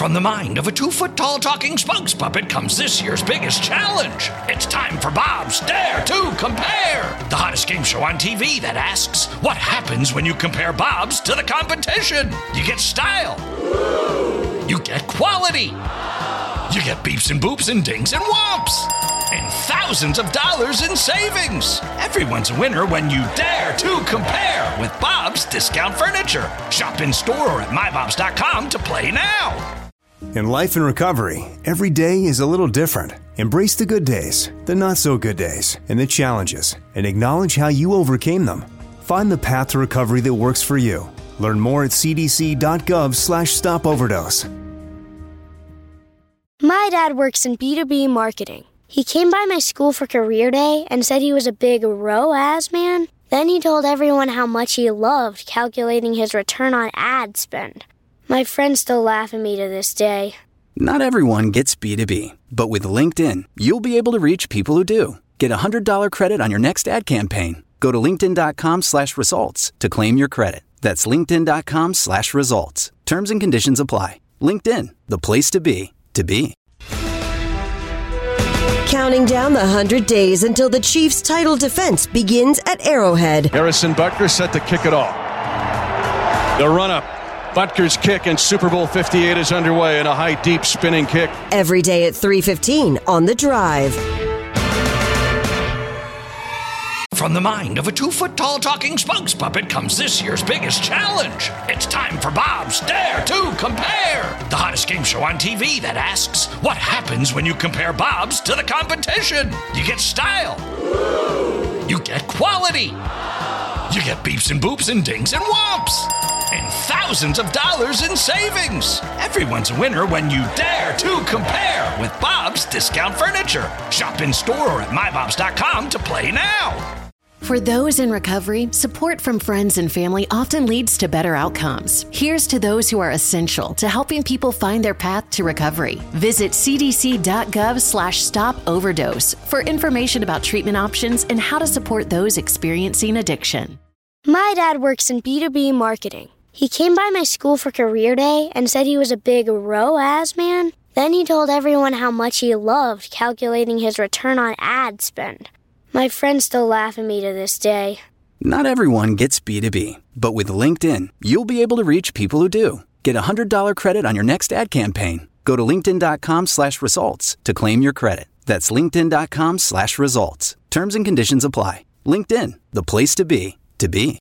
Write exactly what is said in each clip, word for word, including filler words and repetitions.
From the mind of a two-foot-tall talking spokes puppet comes this year's biggest challenge. It's time for Bob's Dare to Compare, the hottest game show on T V that asks, what happens when you compare Bobs to the competition? You get style. You get quality. You get beeps and boops and dings and whomps. And thousands of dollars in savings. Everyone's a winner when you dare to compare with Bob's Discount Furniture. Shop in store or at my bobs dot com to play now. In life and recovery, every day is a little different. Embrace the good days, the not so good days, and the challenges, and acknowledge how you overcame them. Find the path to recovery that works for you. Learn more at c d c dot gov slash stop overdose. My dad works in B two B marketing. He came by my school for career day and said he was a big R O A S man. Then he told everyone how much he loved calculating his return on ad spend. My friends still laugh at me to this day. Not everyone gets B two B, but with LinkedIn, you'll be able to reach people who do. Get a one hundred dollars credit on your next ad campaign. Go to linkedin dot com slash results to claim your credit. That's linkedin dot com slash results. Terms and conditions apply. LinkedIn, the place to be, to be. Counting down the one hundred days until the Chiefs' title defense begins at Arrowhead. Harrison Butker set to kick it off. The run-up. Butker's kick and Super Bowl fifty-eight is underway in a high, deep spinning kick. Every day at three fifteen on The Drive. From the mind of a two-foot-tall talking spokes puppet comes this year's biggest challenge. It's time for Bob's Dare to Compare, the hottest game show on T V that asks, what happens when you compare Bobs to the competition? You get style. You get quality. You get beeps and boops and dings and whomps. And thousands of dollars in savings. Everyone's a winner when you dare to compare with Bob's Discount Furniture. Shop in store or at my bobs dot com to play now. For those in recovery, support from friends and family often leads to better outcomes. Here's to those who are essential to helping people find their path to recovery. Visit c d c dot gov slash stop overdose for information about treatment options and how to support those experiencing addiction. My dad works in B two B marketing. He came by my school for career day and said he was a big R O A S man. Then he told everyone how much he loved calculating his return on ad spend. My friends still laugh at me to this day. Not everyone gets B two B, but with LinkedIn, you'll be able to reach people who do. Get a one hundred dollars credit on your next ad campaign. Go to linkedin dot com slash results to claim your credit. That's linkedin dot com slash results. Terms and conditions apply. LinkedIn, the place to be, to be.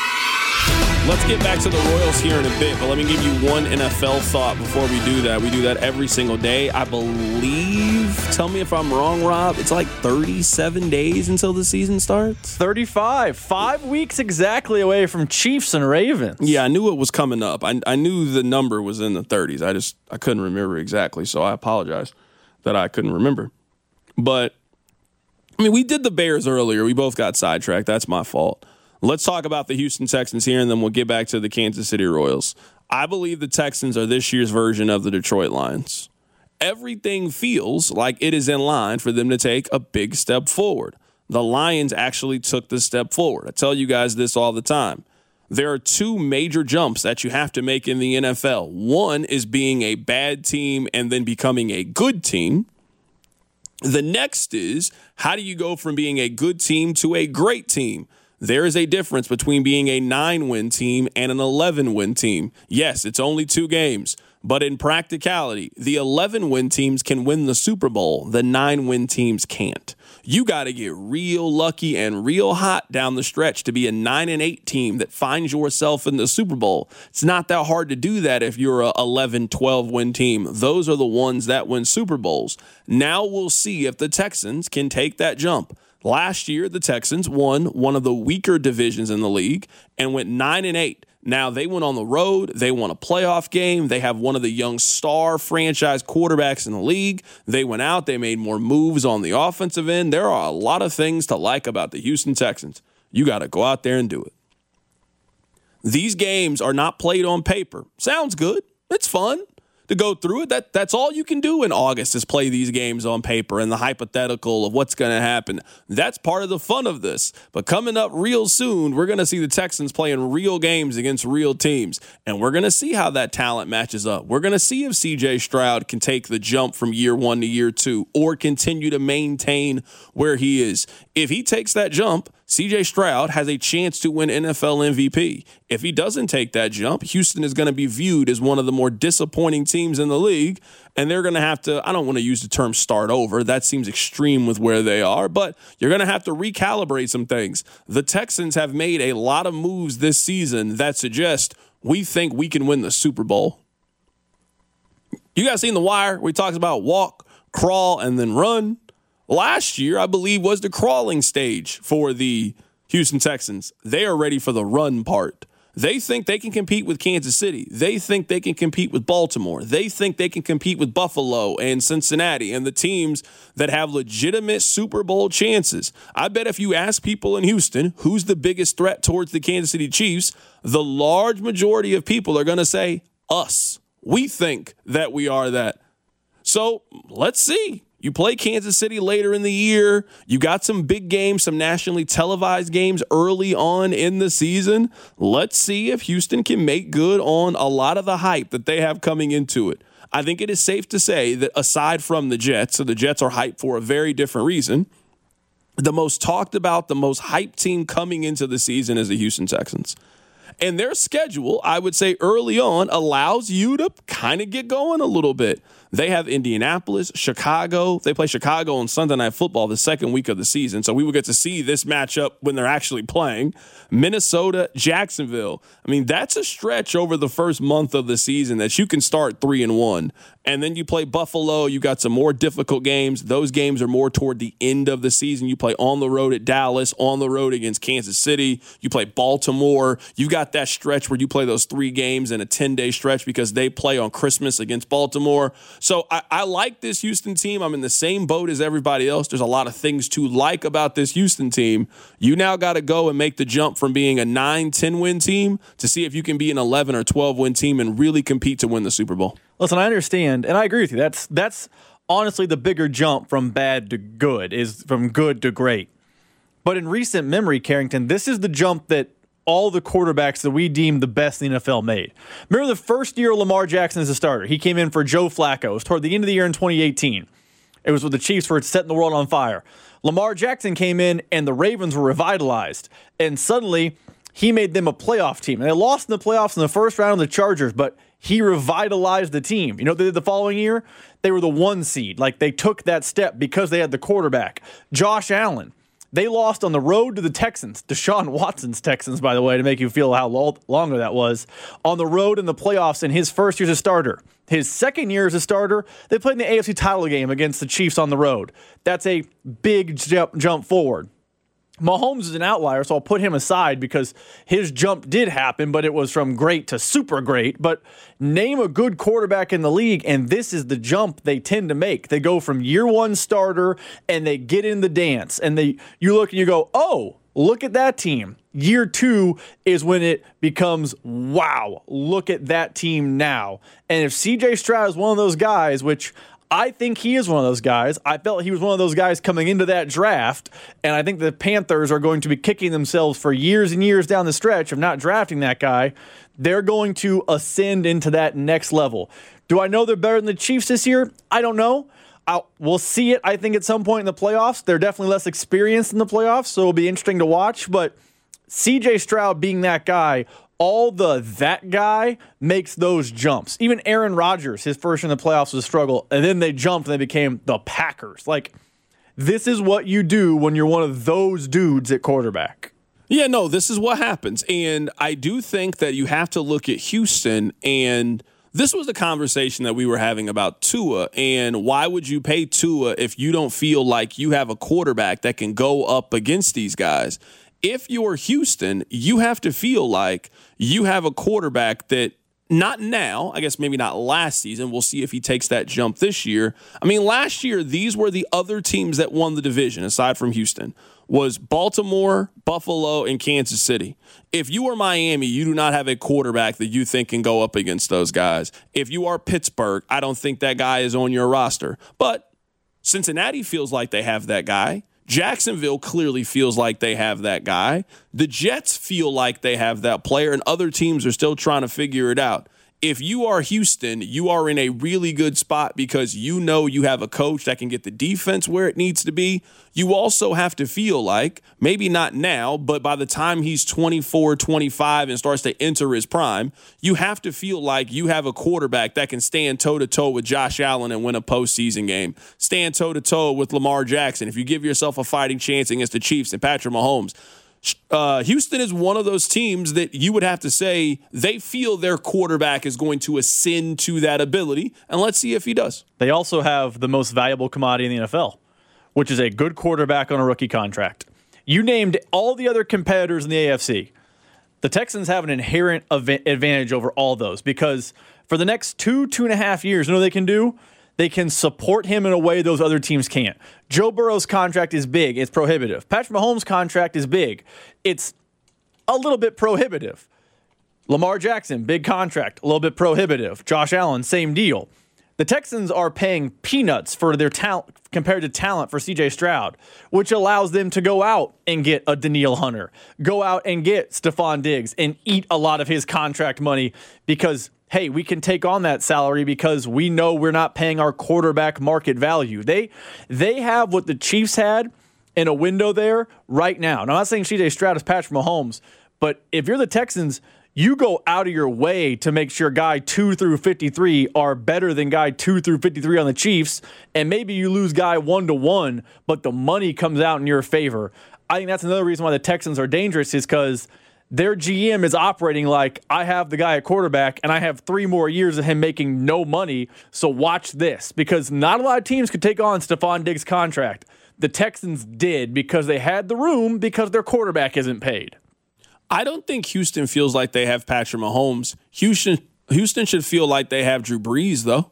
Let's get back to the Royals here in a bit, but let me give you one N F L thought before we do that. We do that every single day. I believe, tell me if I'm wrong, Rob, it's like thirty-seven days until the season starts? thirty-five. Five weeks exactly away from Chiefs and Ravens. Yeah, I knew it was coming up. I, I knew the number was in the thirties. I just, I couldn't remember exactly, so I apologize that I couldn't remember. But, I mean, we did the Bears earlier. We both got sidetracked. That's my fault. Let's talk about the Houston Texans here, and then we'll get back to the Kansas City Royals. I believe the Texans are this year's version of the Detroit Lions. Everything feels like it is in line for them to take a big step forward. The Lions actually took the step forward. I tell you guys this all the time. There are two major jumps that you have to make in the N F L. One is being a bad team and then becoming a good team. The next is, how do you go from being a good team to a great team? There is a difference between being a nine-win team and an eleven-win team. Yes, it's only two games, but in practicality, the eleven-win teams can win the Super Bowl. The nine-win teams can't. You got to get real lucky and real hot down the stretch to be a nine and eight team that finds yourself in the Super Bowl. It's not that hard to do that if you're a eleven, twelve-win team. Those are the ones that win Super Bowls. Now we'll see if the Texans can take that jump. Last year, the Texans won one of the weaker divisions in the league and went nine and eight. Now, they went on the road. They won a playoff game. They have one of the young star franchise quarterbacks in the league. They went out. They made more moves on the offensive end. There are a lot of things to like about the Houston Texans. You got to go out there and do it. These games are not played on paper. Sounds good. It's fun. to go through it. That That's all you can do in August is play these games on paper and the hypothetical of what's going to happen. That's part of the fun of this. But coming up real soon, we're going to see the Texans playing real games against real teams, and we're going to see how that talent matches up. We're going to see if C J Stroud can take the jump from year one to year two or continue to maintain where he is. If he takes that jump, C J Stroud has a chance to win N F L M V P. If he doesn't take that jump, Houston is going to be viewed as one of the more disappointing teams in the league, and they're going to have to, I don't want to use the term start over. That seems extreme with where they are, but you're going to have to recalibrate some things. The Texans have made a lot of moves this season that suggest we think we can win the Super Bowl. You guys seen The Wire? We talked about walk, crawl, and then run. Last year, I believe, was the crawling stage for the Houston Texans. They are ready for the run part. They think they can compete with Kansas City. They think they can compete with Baltimore. They think they can compete with Buffalo and Cincinnati and the teams that have legitimate Super Bowl chances. I bet if you ask people in Houston who's the biggest threat towards the Kansas City Chiefs, the large majority of people are going to say us. We think that we are that. So let's see. You play Kansas City later in the year. You got some big games, some nationally televised games early on in the season. Let's see if Houston can make good on a lot of the hype that they have coming into it. I think it is safe to say that aside from the Jets, so the Jets are hyped for a very different reason, the most talked about, the most hyped team coming into the season is the Houston Texans. And their schedule, I would say early on, allows you to kind of get going a little bit. They have Indianapolis, Chicago. They play Chicago on Sunday Night Football the second week of the season, so we will get to see this matchup when they're actually playing. Minnesota, Jacksonville. I mean, that's a stretch over the first month of the season that you can start three and one. And then you play Buffalo. You got some more difficult games. Those games are more toward the end of the season. You play on the road at Dallas, on the road against Kansas City. You play Baltimore. You got that stretch where you play those three games in a ten-day stretch because they play on Christmas against Baltimore. So I, I like this Houston team. I'm in the same boat as everybody else. There's a lot of things to like about this Houston team. You now got to go and make the jump from being a nine, ten-win team to see if you can be an eleven or twelve-win team and really compete to win the Super Bowl. Listen, I understand, and I agree with you. That's that's honestly the bigger jump from bad to good, is from good to great. But in recent memory, Carrington, this is the jump that all the quarterbacks that we deem the best in the N F L made. Remember the first year Lamar Jackson as a starter? He came in for Joe Flacco. It was toward the end of the year in twenty eighteen. It was with the Chiefs were setting the world on fire. Lamar Jackson came in, and the Ravens were revitalized. And suddenly, he made them a playoff team. And they lost in the playoffs in the first round of the Chargers, but he revitalized the team. You know what they did the following year? They were the one seed. Like, they took that step because they had the quarterback. Josh Allen. They lost on the road to the Texans. Deshaun Watson's Texans, by the way, to make you feel how longer that was. On the road in the playoffs in his first year as a starter. His second year as a starter, they played in the A F C title game against the Chiefs on the road. That's a big jump, jump forward. Mahomes is an outlier, so I'll put him aside because his jump did happen, but it was from great to super great. But name a good quarterback in the league, and this is the jump they tend to make. They go from year one starter, and they get in the dance. And they you look and you go, oh, look at that team. Year two is when it becomes, wow, look at that team now. And if C J Stroud is one of those guys, which I think he is one of those guys. I felt he was one of those guys coming into that draft, and I think the Panthers are going to be kicking themselves for years and years down the stretch of not drafting that guy. They're going to ascend into that next level. Do I know they're better than the Chiefs this year? I don't know. I'll, we'll see it, I think, at some point in the playoffs. They're definitely less experienced in the playoffs, so it'll be interesting to watch. But C J Stroud being that guy, all the that guy makes those jumps. Even Aaron Rodgers, his first in the playoffs was a struggle, and then they jumped and they became the Packers. Like, this is what you do when you're one of those dudes at quarterback. Yeah, no, this is what happens. And I do think that you have to look at Houston, and this was the conversation that we were having about Tua, and why would you pay Tua if you don't feel like you have a quarterback that can go up against these guys? If you're Houston, you have to feel like you have a quarterback that Not now. I guess maybe not last season. We'll see if he takes that jump this year. I mean, last year, these were the other teams that won the division, aside from Houston, was Baltimore, Buffalo, and Kansas City. If you are Miami, you do not have a quarterback that you think can go up against those guys. If you are Pittsburgh, I don't think that guy is on your roster. But Cincinnati feels like they have that guy. Jacksonville clearly feels like they have that guy. The Jets feel like they have that player, and other teams are still trying to figure it out. If you are Houston, you are in a really good spot because you know you have a coach that can get the defense where it needs to be. You also have to feel like, maybe not now, but by the time he's twenty-four, twenty-five and starts to enter his prime, you have to feel like you have a quarterback that can stand toe-to-toe with Josh Allen and win a postseason game. Stand toe-to-toe with Lamar Jackson if you give yourself a fighting chance against the Chiefs and Patrick Mahomes. Uh, Houston is one of those teams that you would have to say they feel their quarterback is going to ascend to that ability, and let's see if he does. They also have the most valuable commodity in the N F L, which is a good quarterback on a rookie contract. You named all the other competitors in the A F C. The Texans have an inherent advantage over all those because for the next two, two and a half years, you know what they can do? They can support him in a way those other teams can't. Joe Burrow's contract is big. It's prohibitive. Patrick Mahomes' contract is big. It's a little bit prohibitive. Lamar Jackson, big contract, a little bit prohibitive. Josh Allen, same deal. The Texans are paying peanuts for their talent compared to talent for C J Stroud, which allows them to go out and get a Danielle Hunter, go out and get Stephon Diggs and eat a lot of his contract money because hey, we can take on that salary because we know we're not paying our quarterback market value. They they have what the Chiefs had in a window there right now. Now, I'm not saying C J Stroud is Patrick Mahomes, but if you're the Texans, you go out of your way to make sure guy two through fifty-three are better than guy two through fifty-three on the Chiefs, and maybe you lose guy one to one, but the money comes out in your favor. I think that's another reason why the Texans are dangerous is because their G M is operating like, I have the guy at quarterback, and I have three more years of him making no money, so watch this. Because not a lot of teams could take on Stephon Diggs' contract. The Texans did because they had the room because their quarterback isn't paid. I don't think Houston feels like they have Patrick Mahomes. Houston, Houston should feel like they have Drew Brees, though.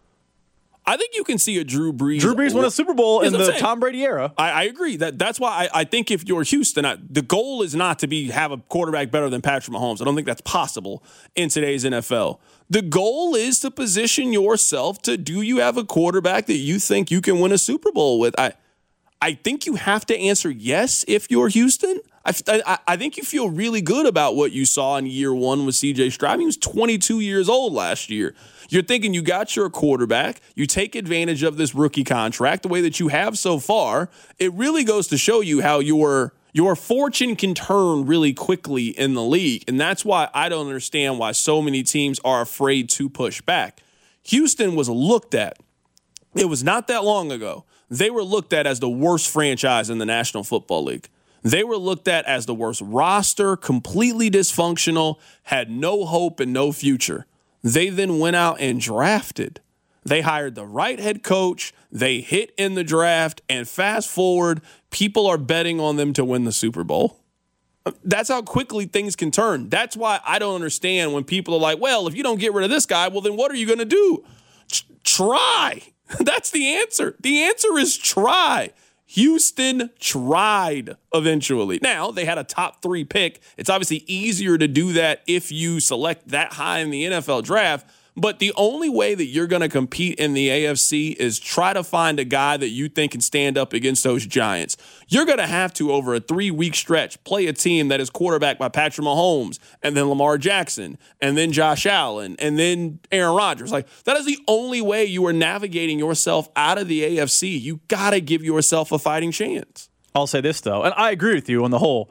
I think you can see a Drew Brees. Drew Brees won a Super Bowl in the Tom Brady era. I, I agree. That that's why I, I think if you're Houston, I, the goal is not to be have a quarterback better than Patrick Mahomes. I don't think that's possible in today's N F L. The goal is to position yourself to do you have a quarterback that you think you can win a Super Bowl with? I I think you have to answer yes if you're Houston. I, I, I think you feel really good about what you saw in year one with C J Stroud. He was twenty-two years old last year. You're thinking you got your quarterback. You take advantage of this rookie contract the way that you have so far. It really goes to show you how your your fortune can turn really quickly in the league. And that's why I don't understand why so many teams are afraid to push back. Houston was looked at. It was not that long ago. They were looked at as the worst franchise in the National Football League. They were looked at as the worst roster, completely dysfunctional, had no hope and no future. They then went out and drafted. They hired the right head coach. They hit in the draft. And fast forward, people are betting on them to win the Super Bowl. That's how quickly things can turn. That's why I don't understand when people are like, well, if you don't get rid of this guy, well, then what are you going to do? Ch- try. That's the answer. The answer is try. Houston tried eventually. Now, they had a top three pick. It's obviously easier to do that if you select that high in the N F L draft. But the only way that you're going to compete in the A F C is try to find a guy that you think can stand up against those Giants. You're going to have to, over a three-week stretch, play a team that is quarterbacked by Patrick Mahomes and then Lamar Jackson and then Josh Allen and then Aaron Rodgers. Like, that is the only way you are navigating yourself out of the A F C. You got to give yourself a fighting chance. I'll say this, though, and I agree with you on the whole.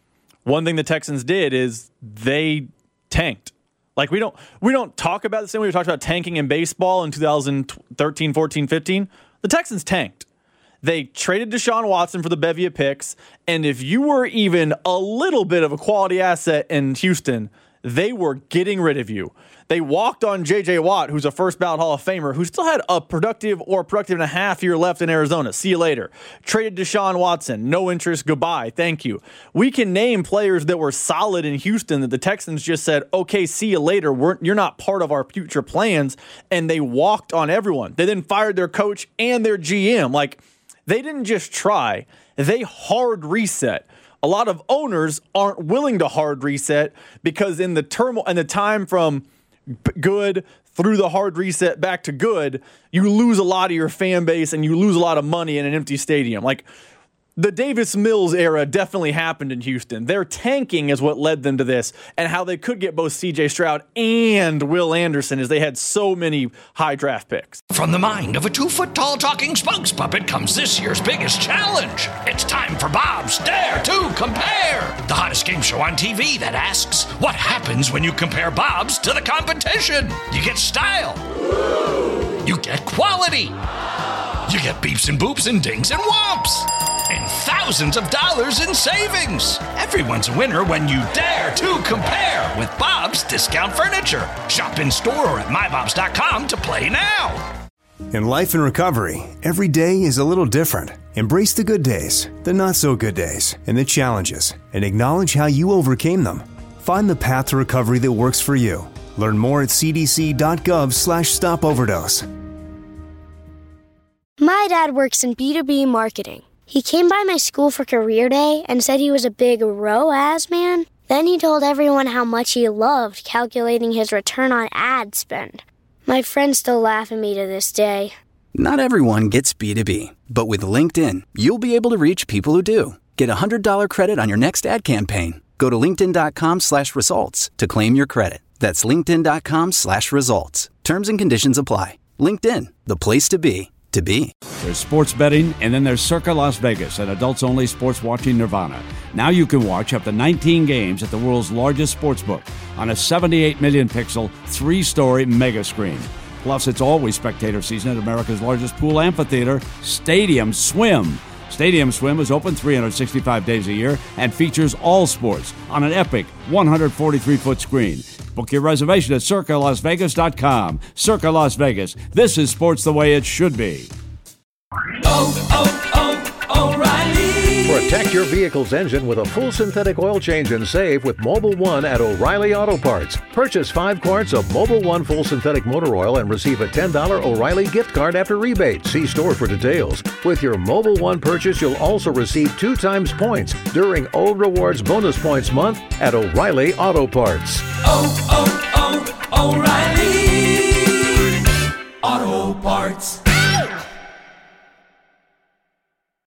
One thing the Texans did is they tanked. Like, we don't we don't talk about the same way we talked about tanking in baseball in two thousand thirteen, fourteen, fifteen. The Texans tanked. They traded Deshaun Watson for the bevy of picks, and if you were even a little bit of a quality asset in Houston, they were getting rid of you. They walked on J J. Watt, who's a first ballot Hall of Famer, who still had a productive or productive and a half year left in Arizona. See you later. Traded Deshaun Watson. No interest. Goodbye. Thank you. We can name players that were solid in Houston that the Texans just said, okay, see you later. We're, you're not part of our future plans. And they walked on everyone. They then fired their coach and their G M. Like, they didn't just try. They hard reset. A lot of owners aren't willing to hard reset because in the turmoil and the time from good through the hard reset back to good, you lose a lot of your fan base and you lose a lot of money in an empty stadium. Like, the Davis Mills era definitely happened in Houston. Their tanking is what led them to this, and how they could get both C J. Stroud and Will Anderson as they had so many high draft picks. From the mind of a two-foot-tall talking spokes puppet comes this year's biggest challenge. It's time for Bob's Dare to Compare, the hottest game show on T V that asks, what happens when you compare Bob's to the competition? You get style. You get quality. You get beeps and boops and dings and whomps. And thousands of dollars in savings. Everyone's a winner when you dare to compare with Bob's Discount Furniture. Shop in store or at my bobs dot com to play now. In life and recovery, every day is a little different. Embrace the good days, the not so good days, and the challenges, and acknowledge how you overcame them. Find the path to recovery that works for you. Learn more at c d c dot gov slash stop overdose. My dad works in B two B marketing. He came by my school for career day and said he was a big R O A S man. Then he told everyone how much he loved calculating his return on ad spend. My friends still laugh at me to this day. Not everyone gets B two B, but with LinkedIn, you'll be able to reach people who do. Get a one hundred dollars credit on your next ad campaign. Go to linkedin dot com slash results to claim your credit. That's linkedin dot com slash results. Terms and conditions apply. LinkedIn, the place to be, to be. There's sports betting, and then there's Circa Las Vegas, an adults-only sports watching nirvana. Now you can watch up to nineteen games at the world's largest sportsbook on a seventy-eight million pixel, three-story mega screen. Plus, it's always spectator season at America's largest pool amphitheater, Stadium Swim. Stadium Swim is open three hundred sixty-five days a year and features all sports on an epic one hundred forty-three foot screen. Book your reservation at circa las vegas dot com. Circa Las Vegas. This is sports the way it should be. Oh, oh, oh, O'Reilly. Protect your vehicle's engine with a full synthetic oil change and save with Mobil one at O'Reilly Auto Parts. Purchase five quarts of Mobil one full synthetic motor oil and receive a ten dollars O'Reilly gift card after rebate. See store for details. With your Mobil one purchase, you'll also receive two times points during O Rewards Bonus Points Month at O'Reilly Auto Parts. Oh, oh, oh, O'Reilly